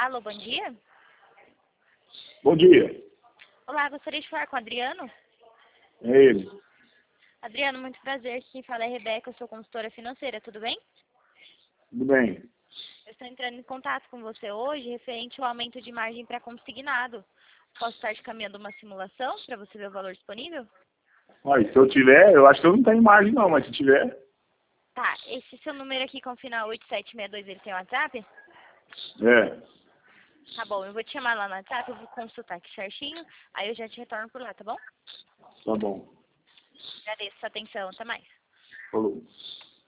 Alô, bom dia. Bom dia. Olá, gostaria de falar com o Adriano. É ele. Adriano, muito prazer. Quem fala é Rebeca, eu sou consultora financeira, tudo bem? Tudo bem? Eu estou entrando em contato com você hoje referente ao aumento de margem para consignado. Posso estar te caminhando uma simulação para você ver o valor disponível? Olha, se eu tiver, eu acho que eu não tenho margem não, mas se tiver, Tá, esse seu número aqui com o final 8762, ele tem WhatsApp? é, Tá bom, eu vou te chamar lá no WhatsApp, eu vou consultar aqui certinho, aí eu já te retorno por lá, tá bom? tá bom. Agradeço a sua atenção, até mais. Falou.